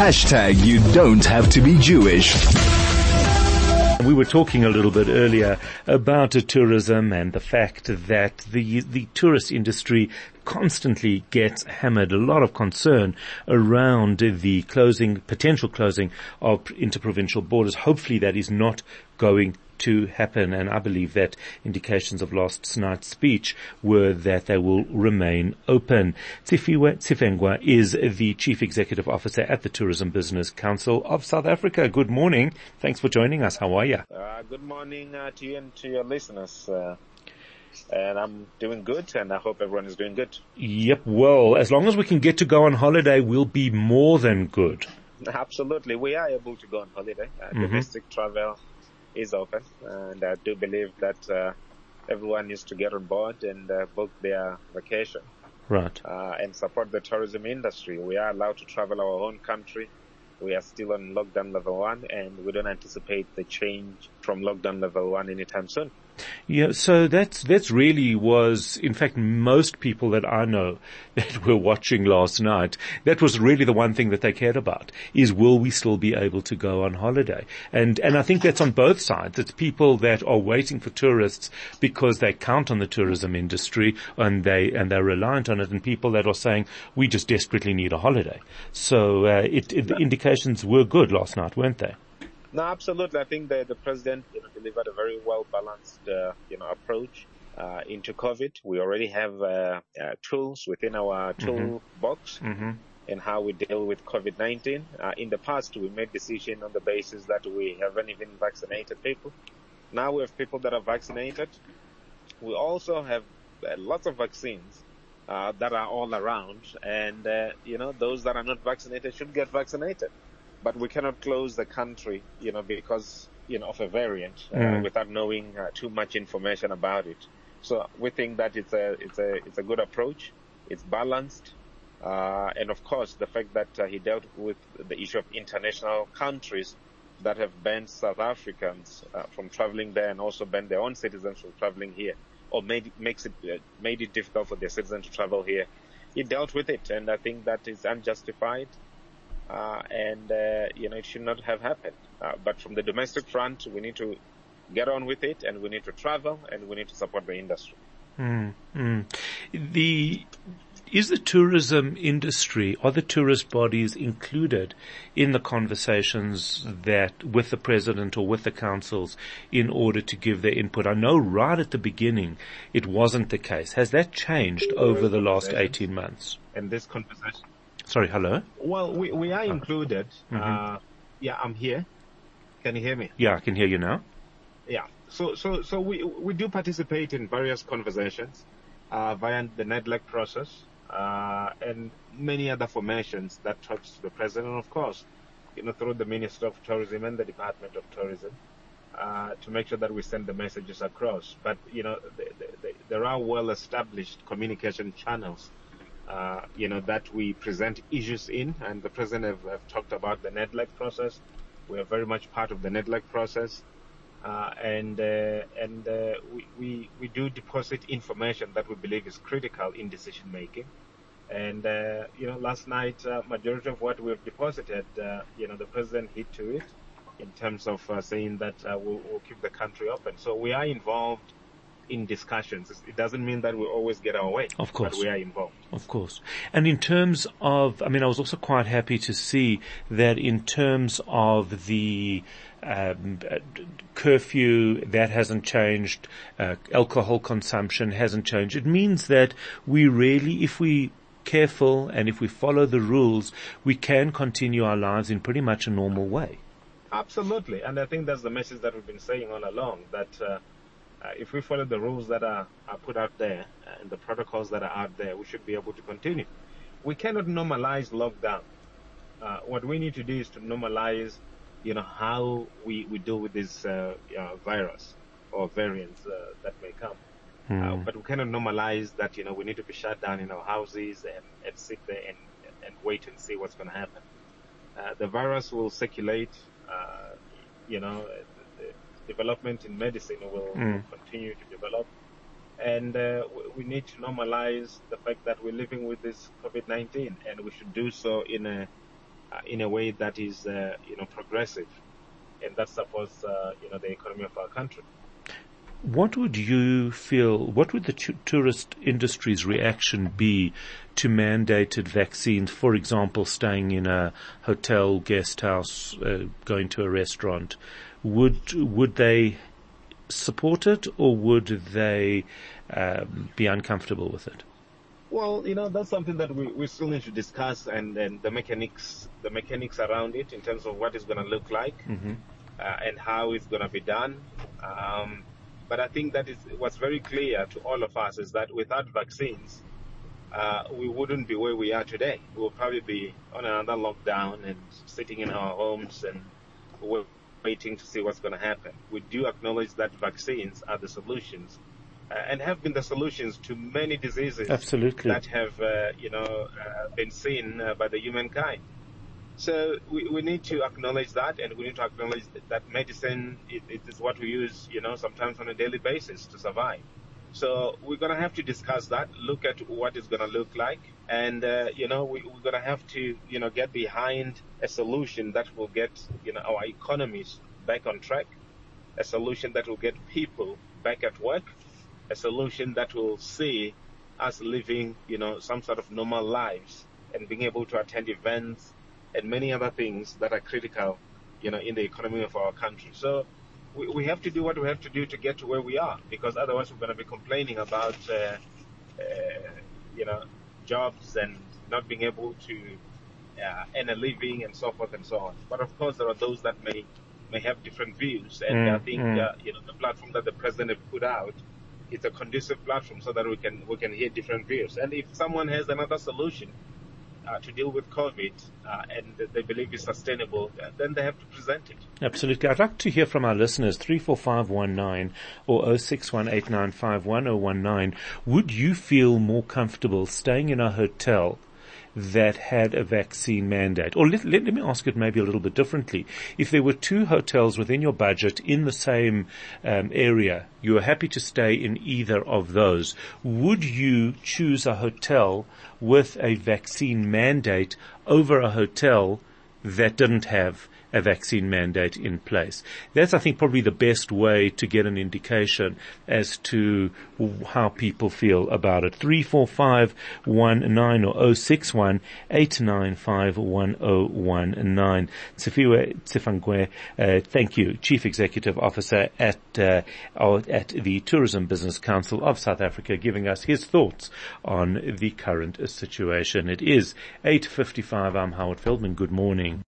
You don't have to be Jewish. We were talking a little bit earlier about tourism and the fact that the tourist industry constantly gets hammered. A lot of concern around the potential closing of interprovincial borders. Hopefully that is not going to happen, and I believe that indications of last night's speech were that they will remain open. Tsifiwe Tsifengwa is the Chief Executive Officer at the Tourism Business Council of South Africa. Good morning. Thanks for joining us. How are you? Good morning to you and to your listeners. And I'm doing good, and I hope everyone is doing good. Yep, well, as long as we can get to go on holiday, we'll be more than good. Absolutely. We are able to go on holiday. Domestic travel is open, and I do believe that everyone needs to get on board and book their vacation. Right. And support the tourism industry. We are allowed to travel our own country. We are still on lockdown level 1, and we don't anticipate the change from lockdown level 1 anytime soon. Yeah, so that's really was, in fact, most people that I know that were watching last night, that was really the one thing that they cared about, is will we still be able to go on holiday? And I think that's on both sides. It's people that are waiting for tourists because they count on the tourism industry and they're reliant on it, and people that are saying we just desperately need a holiday. So the indications were good last night, weren't they? No, absolutely. I think the president delivered a very well-balanced approach into COVID. We already have tools within our toolbox in how we deal with COVID-19. In the past, we made decisions on the basis that we haven't even vaccinated people. Now we have people that are vaccinated. We also have lots of vaccines that are all around, and those that are not vaccinated should get vaccinated. But we cannot close the country, because, of a variant, without knowing too much information about it. So we think that it's a good approach. It's balanced. And of course, the fact that he dealt with the issue of international countries that have banned South Africans from traveling there, and also banned their own citizens from traveling here, or made it difficult for their citizens to travel here. He dealt with it, and I think that is unjustified. It should not have happened. But from the domestic front, we need to get on with it, and we need to travel, and we need to support the industry. Is the tourism industry, are the tourist bodies included in the conversations with the president or with the councils in order to give their input? I know right at the beginning it wasn't the case. Has that changed over the last 18 months? And this conversation. Sorry, hello? Well, we are included. Yeah, I'm here. Can you hear me? Yeah, I can hear you now. Yeah. So we do participate in various conversations via the NEDLAC process and many other formations that talks to the president, and of course, through the Minister of Tourism and the Department of Tourism to make sure that we send the messages across. But there are well-established communication channels that we present issues in, and the president have talked about the NEDLAC process. We are very much part of the NEDLAC process, and we do deposit information that we believe is critical in decision making. And last night, majority of what we've deposited, the president hit to it in terms of saying that we'll keep the country open. So we are involved in discussions. It doesn't mean that we always get our way. Of course. But we are involved. Of course. And in terms of, I was also quite happy to see that in terms of the curfew, that hasn't changed, alcohol consumption hasn't changed. It means that we really, if we careful and if we follow the rules, we can continue our lives in pretty much a normal way. Absolutely. And I think that's the message that we've been saying all along, that if we follow the rules that are put out there and the protocols that are out there, we should be able to continue. We cannot normalize lockdown. What we need to do is to normalize, how we deal with this virus or variants that may come. But we cannot normalize that, we need to be shut down in our houses and sit there and wait and see what's going to happen. The virus will circulate, development in medicine will continue to develop. And we need to normalize the fact that we're living with this COVID-19, and we should do so in a in a way that is, progressive and that supports, the economy of our country. What would the tourist industry's reaction be to mandated vaccines? For example, staying in a hotel, guest house, going to a restaurant. Would they support it, or would they be uncomfortable with it? Well, that's something that we still need to discuss, and the mechanics around it in terms of what it's going to look like, and how it's going to be done. But I think that is what's very clear to all of us is that without vaccines, we wouldn't be where we are today. We'll probably be on another lockdown and sitting in our homes and waiting to see what's going to happen. We do acknowledge that vaccines are the solutions, and have been the solutions to many diseases. Absolutely. That have, been seen by the humankind. So we need to acknowledge that, and we need to acknowledge that medicine it is what we use, sometimes on a daily basis to survive. So we're going to have to discuss that, look at what it's going to look like, and, we're going to have to, get behind a solution that will get, our economies back on track, a solution that will get people back at work, a solution that will see us living, some sort of normal lives and being able to attend events and many other things that are critical, in the economy of our country. So we have to do what we have to do to get to where we are, because otherwise we're going to be complaining about, jobs and not being able to earn a living and so forth and so on. But of course, there are those that may have different views, and I think the platform that the president has put out, it's a conducive platform so that we can hear different views. And if someone has another solution to deal with COVID, and they believe is sustainable, then they have to present it. Absolutely. I'd like to hear from our listeners, 34519 or 0618951019. Would you feel more comfortable staying in a hotel that had a vaccine mandate? Or let me ask it maybe a little bit differently. If there were two hotels within your budget in the same area, you are happy to stay in either of those. Would you choose a hotel with a vaccine mandate over a hotel that didn't have a vaccine mandate in place? That's, I think, probably the best way to get an indication as to how people feel about it. 34519 or 061-895-1019. Sifiwe Tsifangwe, thank you, Chief Executive Officer at the Tourism Business Council of South Africa, giving us his thoughts on the current situation. It is 8:55. I'm Howard Feldman. Good morning.